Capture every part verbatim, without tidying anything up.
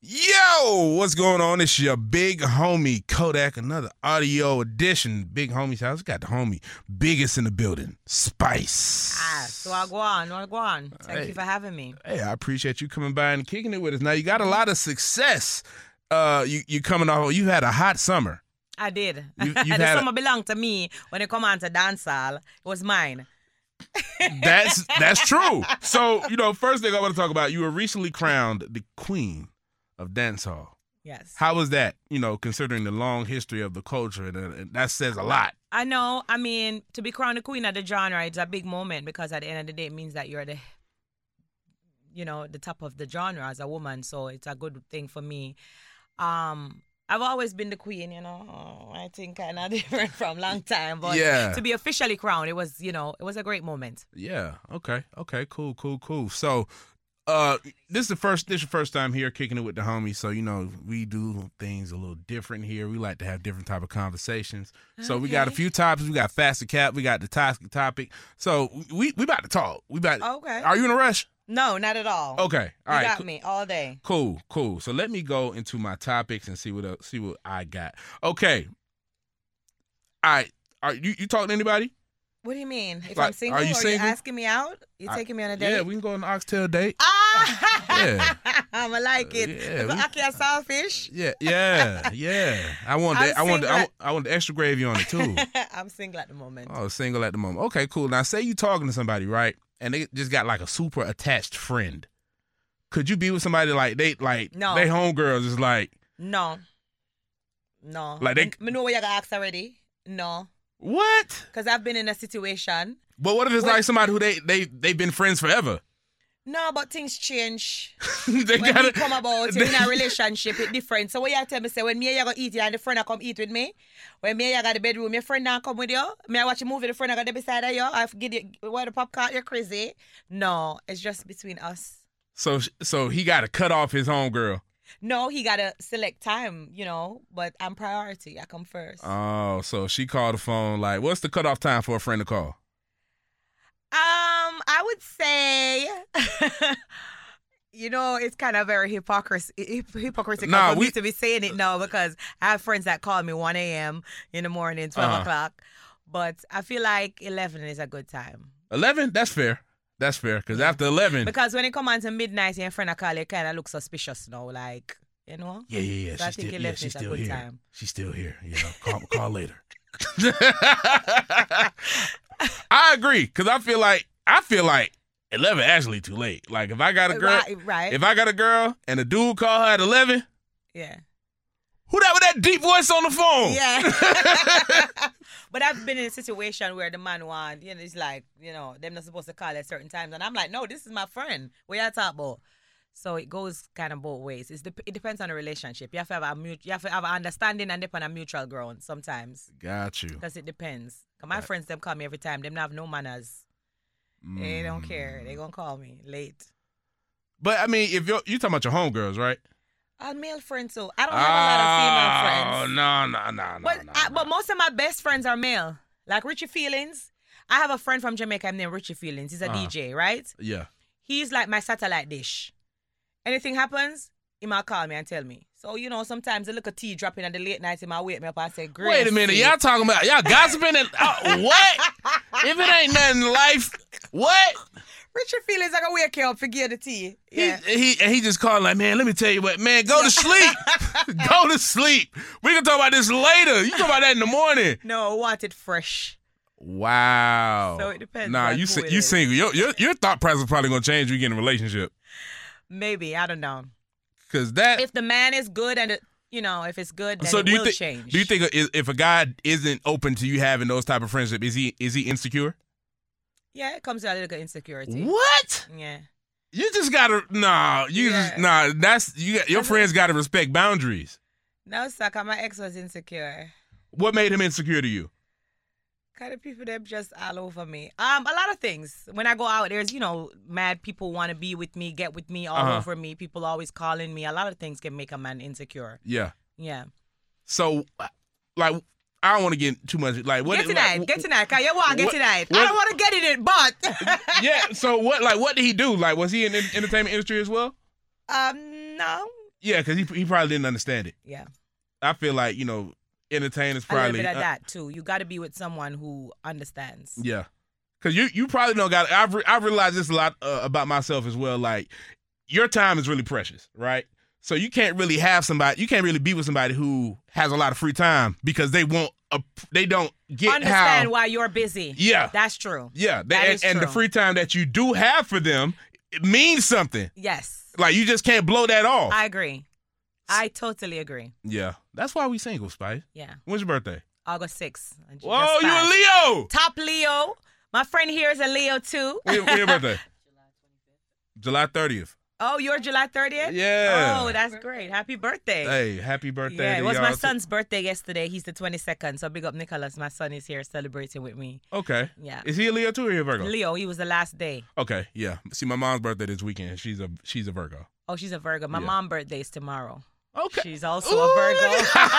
Yo, what's going on? It's your big homie Kodak, another audio edition. Big homie's house. Got the homie biggest in the building, Spice. Ah, so I'll go on. I'll go on. Thank Hey. you for having me. Hey, I appreciate you coming by and kicking it with us. Now you got a lot of success. Uh, you you coming off. You had a hot summer. I did. You- you've the had a- summer belonged to me. When it come on to dancehall, it was mine. That's that's true. So you know, first thing I want to talk about. You were recently crowned the queen of dancehall. Yes. How was that? You know, considering the long history of the culture, and, and that says a lot. I know. I mean, to be crowned the queen of the genre, it's a big moment because at the end of the day, it means that you're the, you know, the top of the genre as a woman. So it's a good thing for me. Um, I've always been the queen, you know. I think kind of different from long time, but Yeah. to be officially crowned, it was, you know, it was a great moment. Yeah. Okay. Okay. Cool. Cool. Cool. So, uh, this is the first. This is your first time here kicking it with the homies. So you know we do things a little different here. We like to have different type of conversations. So we got a Okay. few topics. We got faster cap. We got the toxic topic. So we we about to talk. We about. Okay. Are you in a rush? No, not at all. Okay. All you right. got cool. me all day. Cool, cool. So let me go into my topics and see what else, see what I got. Okay. All right. Are you you talking to anybody? What do you mean? If Like, I'm single, are you are single? you asking me out? You I- taking me on a date? Yeah, we can go on an oxtail date. Ah! Yeah. I'ma like it. Yeah, we- I can't saltfish. Yeah, yeah, yeah. I want I'm that. I want. The, I, single. want, I want the extra gravy on it too. I'm single at the moment. Oh, single at the moment. Okay, cool. Now, say you talking to somebody, right? And they just got like a super attached friend. Could you be with somebody like they like No. they homegirls is like No. No. Like they- Me, me know what you got asked already. No. what? Because I've been in a situation. But what if it's What? like somebody who they they they've been friends forever? No, but things change. they When gotta we come about they- in a relationship, it's different. So what you tell me say when me and you go eat you and the friend I come eat with me, when me and you got the bedroom, your friend now come with you, me I watch a movie, the friend I got there beside of you, I give you what the popcorn, you're crazy. No, it's just between us. So so he got to cut off his homegirl. No, he gotta select time, you know, but I'm priority. I come first. Oh, so she called the phone like, what's the cutoff time for a friend to call? Um, I would say, you know, it's kind of very hypocrisy, hip- hypocritical Nah, for we- me to be saying it now because I have friends that call me one a.m. in the morning, twelve Uh-huh. o'clock. But I feel like eleven is a good time. eleven? That's fair. That's fair. Because after eleven. Because when it come on to midnight and your friend I call you, kind of look suspicious now, like, you know? Yeah, yeah, yeah. So I She's think still, yeah, eleven she's is a still good here. time. She's still here. You know, call, call later. I agree. Because I feel like, I feel like eleven actually too late. Like, if I got a girl, Right, right. if I got a girl and a dude call her at eleven, yeah. who that with that deep voice on the phone? Yeah. But I've been in a situation where the man want, you know, it's like, you know, them not supposed to call at certain times. And I'm like, no, this is my friend. What you talk about? So it goes kind of both ways. It's dep- it depends on the relationship. You have to have a mut- you have to have an understanding and depend on mutual ground sometimes. Got you. Because it depends. 'Cause my friends, them call me every time. Them not have no manners. They don't care. They gonna call me late. But, I mean, if you're, you talking about your homegirls, right? A male friend too. I don't have a lot of female friends. Oh, no, no, no, no. But no, I, no. but most of my best friends are male. Like Richie Feelings. I have a friend from Jamaica named Richie Feelings. He's a Uh-huh. D J, right? Yeah. He's like my satellite dish. Anything happens, he might call me and tell me. So, you know, sometimes a little tea dropping at the late night, he might wake me up and say, Gracie. Wait a minute, y'all talking about y'all gossiping and uh, what? If it ain't nothing in life, what? Richie Feelings, I gonna wake you up, forget the tea. Yeah. He, he and he just called like, man, let me tell you what, man, go to sleep, go to sleep. We can talk about this later. You talk about that in the morning. No, I want it fresh. Wow. So it depends Nah, on you who si- it you is. single. Your, your your thought process is probably gonna change when you get in a relationship. Maybe, I don't know. Cause that. If the man is good and, it, you know, if it's good, then so it do you will think? change. Do you think if if a guy isn't open to you having those type of friendship, is he is he insecure? Yeah, it comes with a little insecurity. What? Yeah. You just gotta nah. You Yeah. just nah. That's you. Got, your friends gotta respect boundaries. No, sucker, my ex was insecure. What made him insecure to you? Kind of people that just all over me. Um, a lot of things. When I go out, there's, you know, mad people want to be with me, get with me, all Uh-huh. over me. People always calling me. A lot of things can make a man insecure. Yeah. Yeah. So, like, I don't want to get too much. Like, what? Get tonight. like, Get tonight. Cause you want to get what- tonight. what- I don't want to get in it, but. Yeah. So what? Like, what did he do? Like, was he in the entertainment industry as well? um, no. Yeah, because he he probably didn't understand it. Yeah. I feel like, you know, entertainers A little probably. bit of uh, that too. You got to be with someone who understands. Yeah. Because you, you probably don't got I've, re- I've realized this a lot uh, about myself as well. Like, your time is really precious, right? So you can't really have somebody, you can't really be with somebody who has a lot of free time because they won't, uh, they don't get Understand how. why you're busy. Yeah. That's true. Yeah. They, That and, is and the true. free time that you do have for them, it means something. Yes. Like, you just can't blow that off. I agree. I totally agree. yeah. That's why we single, Spice. Yeah. When's your birthday? August sixth. I just Whoa, you a passed. Leo. Top Leo. My friend here is a Leo too. When, when your birthday? July thirtieth. Oh, you're July thirtieth? Yeah. Oh, that's great. Happy birthday. Hey, happy birthday Yeah, to it was y'all. my son's birthday yesterday. He's the twenty-second. So big up Nicholas. My son is here celebrating with me. Okay. Yeah. Is he a Leo too or he a Virgo? Leo, he was the last day. Okay, yeah. See, my mom's birthday this weekend. She's a she's a Virgo. Oh, she's a Virgo. My Yeah. mom's birthday is tomorrow. Okay. She's also Ooh, a Virgo.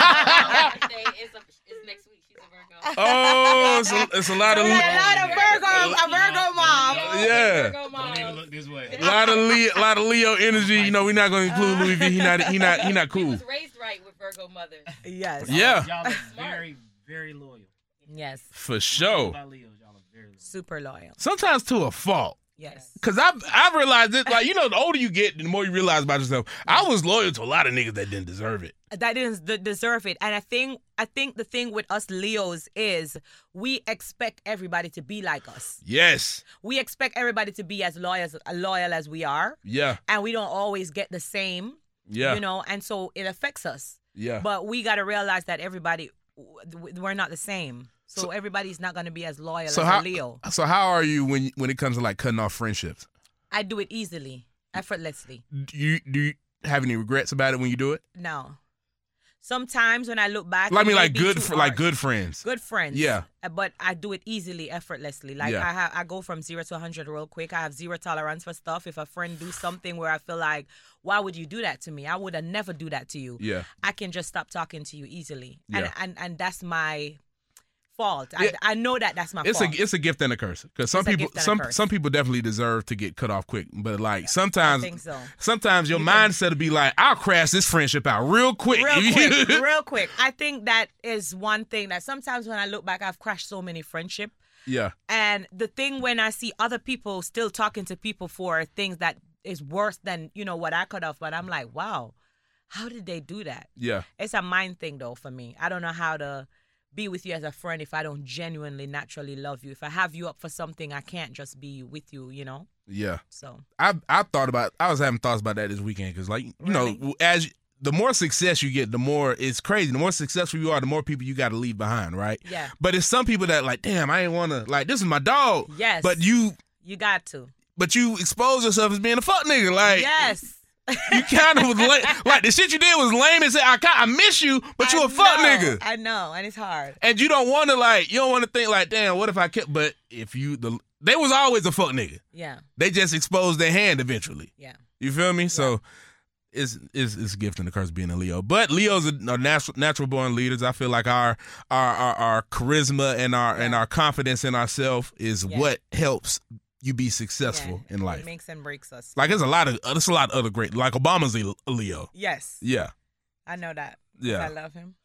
birthday is, a, is next week. She's a Virgo. Oh, it's a, it's a lot of We Le- got a lot of Virgo, a Virgo mom. Yeah. Virgo mom. Don't even look this way. lot of Leo, lot of Leo energy. You know, we're not going to include Louis V. He not he not he not He cool. was raised right with Virgo mothers. Yes. Yeah, Y'all are very, very loyal. Yes. for sure. About Leos, y'all are very loyal. Super loyal. Sometimes to a fault. Yes. Cause I've I've realized it. Like, you know, the older you get, the more you realize about yourself. I was loyal to a lot of niggas that didn't deserve it. That didn't d- deserve it. And I think I think the thing with us Leos is we expect everybody to be like us. Yes. We expect everybody to be as loyal as loyal as we are, Yeah. and we don't always get the same. Yeah. You know, and so it affects us. Yeah. But we got to realize that everybody, w- we're not the same. So, So- everybody's not going to be as loyal So as how a Leo. so how are you when when it comes to like cutting off friendships? I do it easily, effortlessly. Do you do you have any regrets about it when you do it? No. Sometimes when I look back, Like, I it mean, may like be good too fr- like harsh. good friends. Good friends. Yeah. Uh, But I do it easily, effortlessly. Like Yeah. I have, I go from zero to one hundred real quick. I have zero tolerance for stuff. If a friend do something where I feel like, why would you do that to me? I would have never do that to you. Yeah. I can just stop talking to you easily. Yeah. And, and and that's my fault. Yeah. I, I know that that's my It's a fault. it's a gift and a curse because some It's a people gift and a some curse. some people definitely deserve to get cut off quick, but like I sometimes think so. sometimes your You can- mindset will be like, I'll crash this friendship out real quick. Real quick, real quick. I think that is one thing that sometimes when I look back, I've crashed so many friendship. Yeah, And the thing when I see other people still talking to people for things that is worse than, you know, what I cut off, but I'm like, wow, how did they do that? yeah, It's a mind thing though for me. I don't know how to be with you as a friend if I don't genuinely naturally love you. If I have you up for something, I can't just be with you, you know? yeah. So I I thought about I was having thoughts about that this weekend because like you Really? know as the more success you get, the more it's crazy. The more successful you are, the more people you got to leave behind, right? yeah. But it's some people that like, damn, I ain't want to like this is my dog. Yes. But you You got to. but you expose yourself as being a fuck nigga. Like Yes. you kind of was lame. Like the shit you did was lame and said I ca- I miss you, but you I a fuck know, nigga. I know, and it's hard. And you don't want to like you don't want to think like, damn, what if I kept? But if you the they was always a fuck nigga. Yeah. They just exposed their hand eventually. Yeah. You feel me? So it's, it's it's a gift and a curse being a Leo. But Leos are, are natural natural born leaders. I feel like our our our, our charisma and our and Yeah. our confidence in ourselves is Yeah. what helps you be successful Yeah. in life. It makes and breaks us. Like there's a lot of there's a lot of other great like Obama's a a Leo. Yes. Yeah. I know that. Yeah. I love him.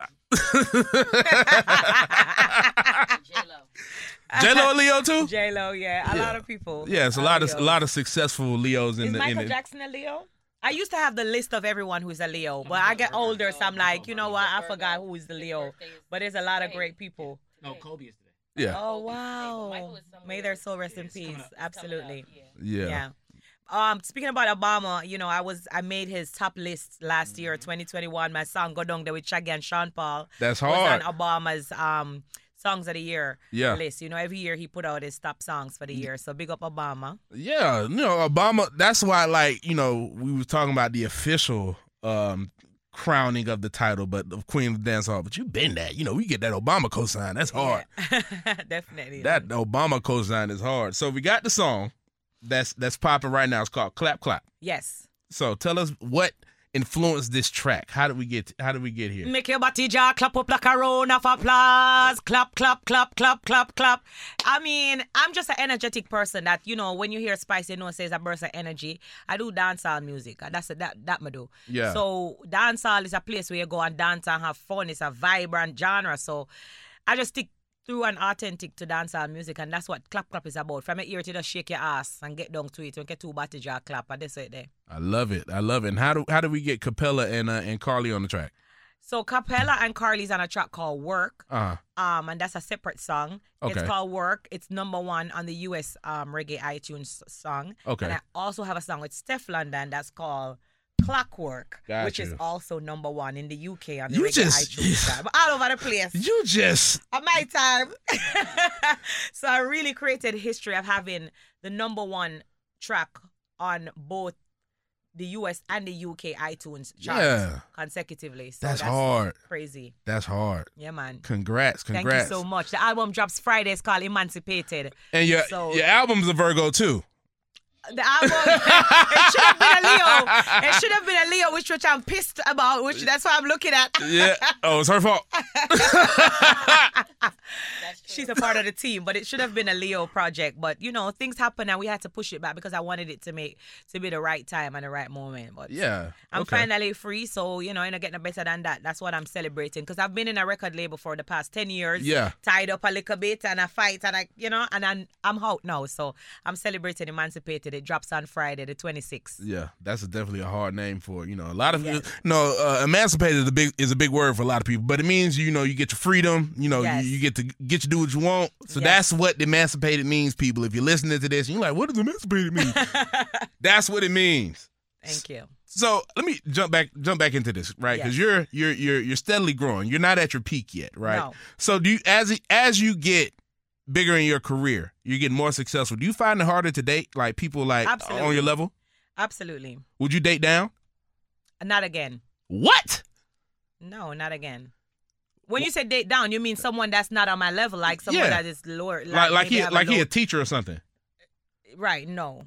J-Lo. J Lo a Leo too? J Lo, yeah. A Yeah. lot of people. Yeah, it's a are lot of a Leos. lot of successful Leos in Is the Michael in the, Jackson a Leo? I used to have the list of everyone who's a Leo, but I get older, so I'm like, you know what? I forgot who is the Leo. But there's a lot of great people. No, Kobe is today. Yeah. Oh Michael wow! is somewhere. May their soul rest in Yeah, it's coming peace. up. Absolutely. Yeah. Yeah. Um, speaking about Obama, you know, I was I made his top list last year, twenty twenty-one. My song "Go Down There" with Shaggy and Sean Paul That's was hard. on Obama's um songs of the year Yeah. list. You know, every year he put out his top songs for the year. So big up Obama. Yeah, you know, Obama, that's why, like, you know, we were talking about the official um, crowning of the title, but of Queen of the Dance Hall. But you been that. You know, we get that Obama cosign. That's hard. Yeah. Definitely. That Obama cosign is hard. So we got the song that's that's popping right now. It's called Clap Clap. Yes. So tell us what influenced this track? How did we get? How did we get here? Make your body jaw clap up like a round of applause. Clap, clap, clap, clap, clap, clap. I mean, I'm just an energetic person that, you know, when you hear Spice, you know it says a burst of energy. I do dancehall music. That's a, that that me do. Yeah. So dancehall is a place where you go and dance and have fun. It's a vibrant genre. So I just stick through and authentic to dancehall music, and that's what clap clap is about. From your ear to just shake your ass and get down to it. When get two body jaw clap, and that's it there. I love it. I love it. And how do how do we get Capella and uh, and Carly on the track? So Capella and Carly's on a track called Work. Uh Um, and that's a separate song. Okay. It's called Work. It's number one on the U S um, reggae iTunes song. Okay. And I also have a song with Steph London that's called Clockwork, Got which you. is also number one in the U K on the You reggae just- iTunes song. But all over the place. You just At my time. So I really created history of having the number one track on both the U S and the U K iTunes charts Yeah. consecutively. So That's hard. Crazy. that's hard. Yeah, man. Congrats, Thank congrats. you so much. The album drops Friday. It's called Emancipated. And your So- your album's a Virgo too. The album, it should have been a Leo. It should have been a Leo, which which I'm pissed about, which that's what I'm looking at. Yeah. Oh, it's her fault. That's true. She's a part of the team, but it should have been a Leo project. But you know, things happen and we had to push it back because I wanted it to make to be the right time and the right moment. But Yeah. I'm okay. finally free, so you know, you're not getting better than that. That's what I'm celebrating because I've been in a record label for the past ten years. Yeah. Tied up a little bit and I fight and I, you know, and I'm, I'm out now. So I'm celebrating Emancipated. It drops on Friday, the twenty-sixth. Yeah, that's a, definitely a hard name for you know a lot of Yes. no uh, emancipated is a big is a big word for a lot of people, but it means you know you get your freedom, you know Yes. you, you get to get to do what you want. So Yes. that's what emancipated means, people. If you're listening to this, and you're like, what does emancipated mean? That's what it means. Thank you. So let me jump back jump back into this, right? Because Yes. you're you're you're you're steadily growing. You're not at your peak yet, right? No. So do you as as you get bigger in your career, you get more successful. Do you find it harder to date like people like on Absolutely. your level? Absolutely. Would you date down? Not again. What? No, not again. When you say date down, you mean someone that's not on my level, like someone Yeah. that is lower. Like like maybe he have a like he low- a teacher or something. Right, no.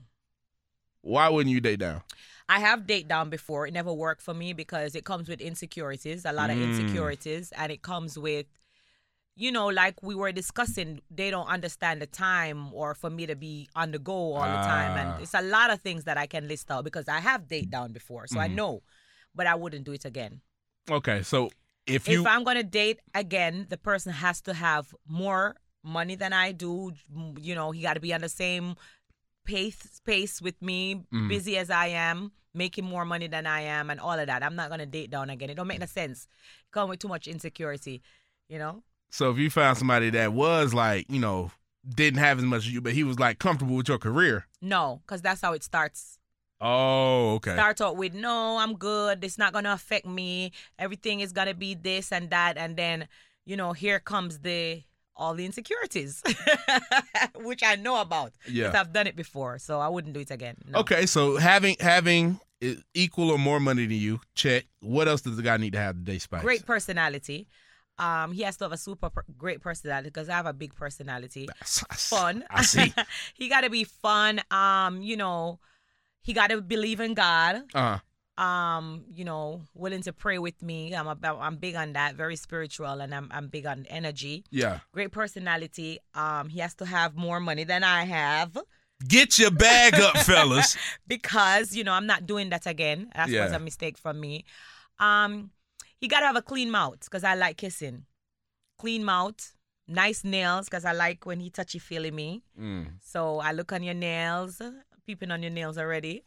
Why wouldn't you date down? I have date down before. It never worked for me because it comes with insecurities, a lot of Mm. insecurities, and it comes with, you know, like we were discussing, they don't understand the time or for me to be on the go all the time. Ah. And it's a lot of things that I can list out because I have date down before, so I Mhm. know, but I wouldn't do it again. Okay, so if you If I'm going to date again, the person has to have more money than I do. You know, he got to be on the same pace, pace with me, Mhm. busy as I am, making more money than I am, and all of that. I'm not going to date down again. It don't make no sense. Come with too much insecurity, you know? so if you found somebody that was like you know didn't have as much as you, but he was like comfortable with your career. No, because that's how it starts. Oh, okay. Start out with, no, I'm good. It's not going to affect me. Everything is going to be this and that. And then, you know, here comes the all the insecurities, which I know about. Yeah. 'Cause I've done it before, so I wouldn't do it again. No. Okay, so having having i- equal or more money than you, check. What else does the guy need to have to date Spice? Great personality. Um, he has to have a super per- great personality because I have a big personality. Fun. I see. He got to be fun. Um, you know, he got to believe in God. Uh, Um, you know, willing to pray with me. I'm about, I'm big on that. Very spiritual, and I'm I'm big on energy. yeah. Great personality. Um, he has to have more money than I have Get your bag up, fellas. because you know I'm not doing that again. That Yeah. was a mistake from me. Um, he gotta have a clean mouth because I like kissing. Clean mouth, nice nails because I like when he touchy feely me. Mm. So I look on your nails, peeping on your nails already.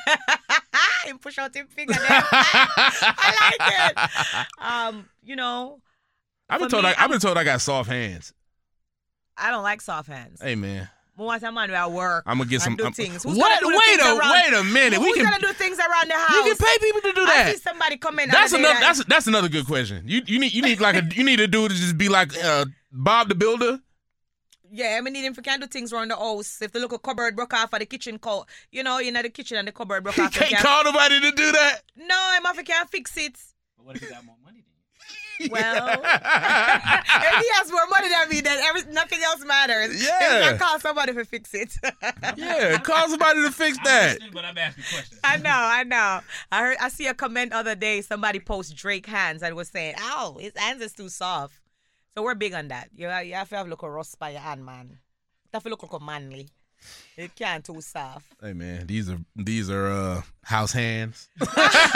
And push out your fingernail. I like it. Um, you know, I've been For told me, I, I've I'm- been told I got soft hands. I don't like soft hands. Hey man, More want a man where I work. I'm gonna get some. and do I'm- things. Who's what? gonna do the Wait things a around- wait a minute. We Who's can. gonna do things around the house? You can pay people to do I that. see somebody come in. That's the other another. day, That's like, that's another good question. You you need you need like a you need a dude to just be like uh, Bob the Builder. yeah, I mean, if you can do things around the house, if the little cupboard broke off or the kitchen, co- you know, you know the kitchen and the cupboard broke He off. you can't can't- call nobody to do that. No, I'm off. You can't fix it. But what if you got more money than you? Well, if he has more money than me, then every, nothing else matters. Yeah. I call somebody to fix it. Yeah, call somebody to fix I'm that. listening, but I'm asking questions. I know, I know. I heard. I see a comment other day. Somebody post Drake hands and was saying, "Ow, his hands is too soft." So we're big on that. You, you have to have a look at rust by your hand, man. You have to look like manly. It can't too soft. Hey man, these are these are uh, house hands. The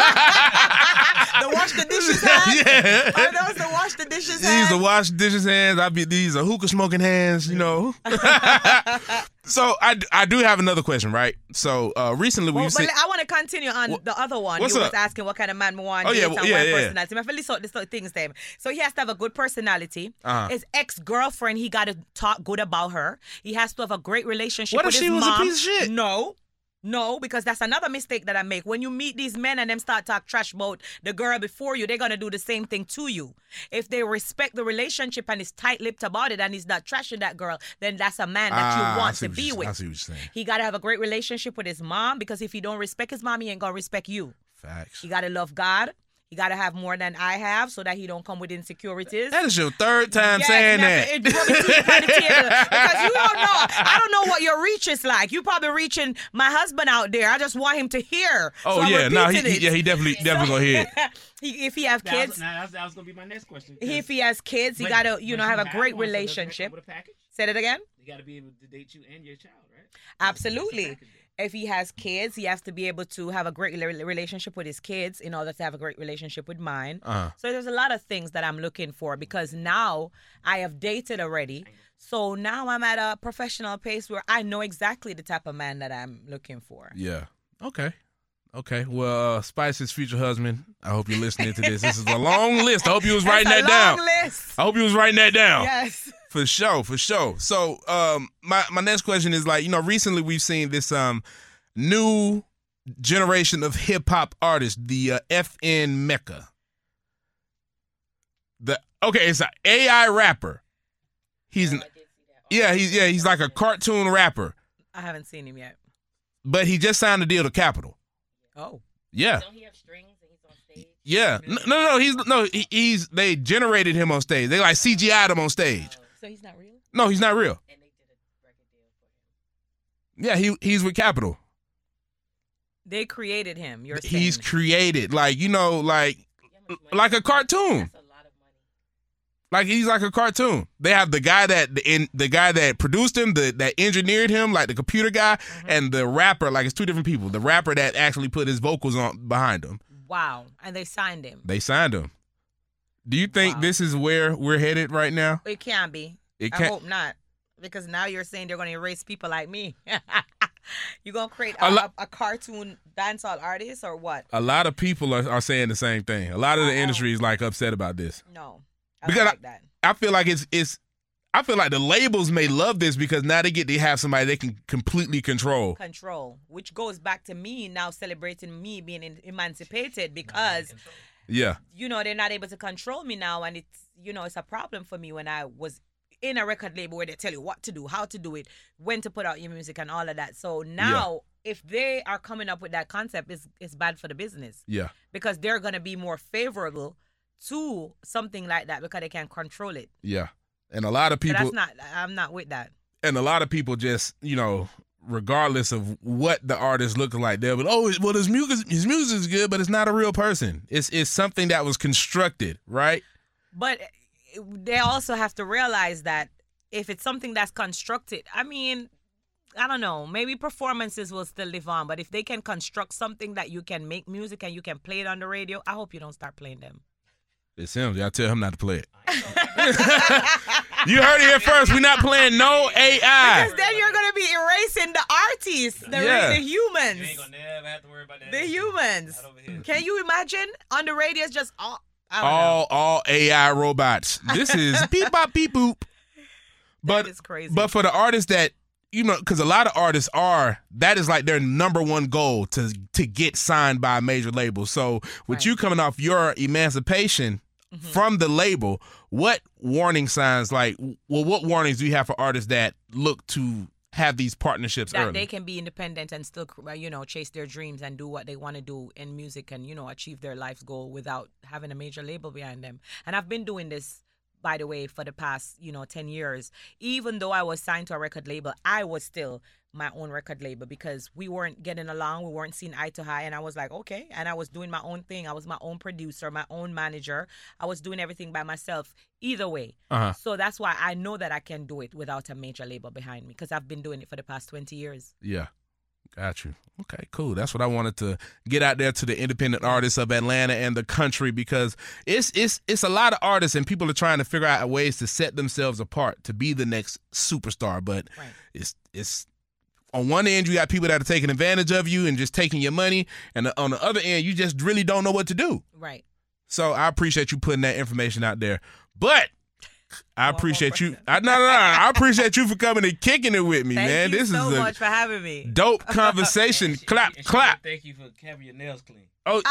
wash the dishes hands. Yeah. Are those the wash the dishes These hands? are wash dishes hands. I be these are hookah smoking hands. You know. So I, I do have another question, right? So uh, recently Well, we've but seen. I want to continue on What- the other one. what's You up? was asking what kind of man we want. Oh, yeah, dates well, and yeah, what yeah. personality. I feel this sort, this sort of things them. So he has to have a good personality. Uh-huh. His ex-girlfriend, he got to talk good about her. He has to have a great relationship What with if his she was a mom. piece of shit? No. No, because that's another mistake that I make. When you meet these men and them start talk trash about the girl before you, they're going to do the same thing to you. If they respect the relationship and is tight-lipped about it and he's not trashing that girl, then that's a man that Ah, you I want see to what be you're- with. I see what you're saying. He got to have a great relationship with his mom because if he don't respect his mom, he ain't going to respect you. Facts. He got to love God. He got to have more than I have so that he don't come with insecurities. That is your third time Yes, saying now, that. it brought me teeth on the table because you don't know. I don't know what your reach is like. You probably reaching my husband out there. I just want him to hear. Oh so I'm yeah, no, he, repeating he it. yeah he definitely definitely gonna hear it. He, if he have That was, kids, now, that was, that was gonna be my next question. if he has kids, he But- got to you but know have a have great one, so doesn't that come relationship. with a package? Say that again. You got to be able to date you and your child, right? Absolutely. That's the package. If he has kids, he has to be able to have a great rela- relationship with his kids in order to have a great relationship with mine. Uh-huh. So there's a lot of things that I'm looking for because now I have dated already. So now I'm at a professional pace where I know exactly the type of man that I'm looking for. Yeah. Okay. Okay. Well, uh, Spice's future husband. I hope you're listening to this. This is a long list. I hope you was That's writing a that long down. list. I hope you was writing that down. Yes. For sure, for sure. So, um, my my next question is like, you know, recently we've seen this um new generation of hip hop artists, the uh, F N Mecca. The okay, it's an A I rapper. He's an I did see that. yeah, he's yeah, he's like a cartoon rapper, I haven't seen him yet. but he just signed a deal to Capitol. Oh. Yeah. Don't he have strings and he's on stage? Yeah, no, no, no. He's no, he, he's they generated him on stage. They like C G I'd him on stage. So he's not real? No, he's not real. And they did a record deal for him. Yeah, he he's with Capitol. They created him. You're saying. He's created like you know like You know how much money like a that's cartoon. That's a lot of money. Like he's like a cartoon. They have the guy that the in, the guy that produced him, the that engineered him, like the computer guy, Mm-hmm. and the rapper. Like it's two different people. The rapper that actually put his vocals on behind him. Wow. And they signed him. They signed him. Do you think Wow. this is where we're headed right now? It can't be. It I can't. hope not. Because now you're saying they're going to erase people like me. You're going to create a, A lo- a, a cartoon dancehall artist or what? A lot of people are, are saying the same thing. A lot of the Uh-oh. industry is like upset about this. No. I Because don't I- like that. I feel like it's it's. I feel like the labels may love this because now they get to have somebody they can completely control. Control, which goes back to me now celebrating me being in, emancipated because, Yeah. you know, they're not able to control me now. And it's, you know, it's a problem for me when I was in a record label where they tell you what to do, how to do it, when to put out your music and all of that. So now, if they are coming up with that concept, it's, it's bad for the business Yeah. because they're going to be more favorable to something like that because they can control it. Yeah. And a lot of But people that's not, I'm not with that. and a lot of people just, you know, regardless of what the artist looks like, they'll be, oh, well, his music, his music is good, but it's not a real person. It's it's something that was constructed, right? But they also have to realize that if it's something that's constructed, I mean, I don't know, maybe performances will still live on, but if they can construct something that you can make music and you can play it on the radio, I hope you don't start playing them. It's him. Y'all tell him not to play it. You heard it here first. We're not playing no A Because I. then you're going to be erasing the artists, the, Yeah. the You humans, ain't gonna never have to worry about that. the humans. Not over here. Can you imagine on the radio it's just all, I don't know. All all A I robots. This is beep bop beep boop. But That is crazy. but for the artists that you know, because a lot of artists are that is like their number one goal to to get signed by a major label. So with Right. you coming off your emancipation Mm-hmm. from the label, what warning signs like well, what warnings do you have for artists that look to have these partnerships that early. they can be independent and still, you know, chase their dreams and do what they want to do in music and, you know, achieve their life's goal without having a major label behind them. And I've been doing this, by the way, for the past, you know, ten years. Even though I was signed to a record label, I was still my own record label because we weren't getting along. We weren't seeing eye to eye. And I was like, okay. And I was doing my own thing. I was my own producer, my own manager. I was doing everything by myself either way. Uh-huh. So that's why I know that I can do it without a major label behind me because I've been doing it for the past twenty years. Yeah. Got you. Okay, cool. That's what I wanted to get out there to the independent artists of Atlanta and the country because it's it's it's a lot of artists and people are trying to figure out ways to set themselves apart to be the next superstar. But Right. it's it's on one end you got people that are taking advantage of you and just taking your money, and on the other end you just really don't know what to do. Right. So I appreciate you putting that information out there. But I One more appreciate you. person. I, no, no, no. I appreciate you for coming and kicking it with me, Thank man. you This so is a much for having me. dope conversation. And she- clap, and she clap. said Thank you for having your nails clean. Oh,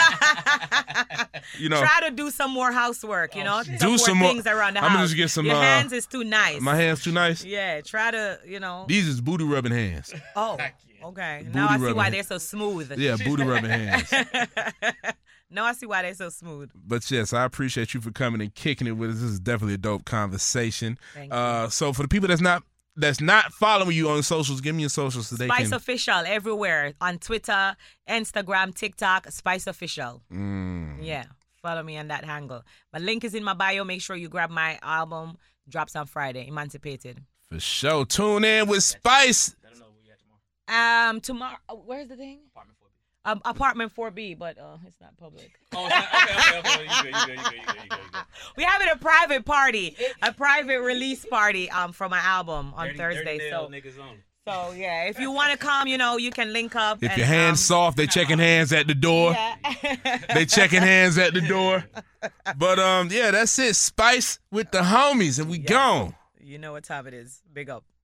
you know, Try to do some more housework, you know. Oh, shit. Do Support some more- things around the I'm gonna house. just get some, Your uh, hands is too nice. my hands too nice. Yeah, try to, you know. These is booty rubbing hands. Oh, Heck yeah. okay. Booty Now I see rubbing. why they're so smooth. Yeah, booty rubbing hands. Now I see why they're so smooth. But yes, I appreciate you for coming and kicking it with us. This is definitely a dope conversation. Thank you. Uh, so for the people that's not that's not following you on socials, give me your socials so they Spice can. Official everywhere on Twitter, Instagram, TikTok. Spice Official. Mm. Yeah, follow me on that handle. My link is in my bio. Make sure you grab my album. Drops on Friday. Emancipated. For sure. Tune in with Spice. Let them know where you at tomorrow. Um, tomorrow. oh, Where's the thing? Apartment four B. Um, apartment four B, but uh, it's not public. Oh, it's not, okay, okay, okay. You good, you good, you good, you good, you good, you good. We're having a private party, a private release party um for my album on Dirty- Thursday. dirty So nail niggas only. so yeah, if you want to come, you know, you can link up. If and, your hands um, soft, they checking hands at the door. Yeah. They checking hands at the door. But um, yeah, that's it. Spice with the homies, and we Yes. gone. You know what time it is. Big up.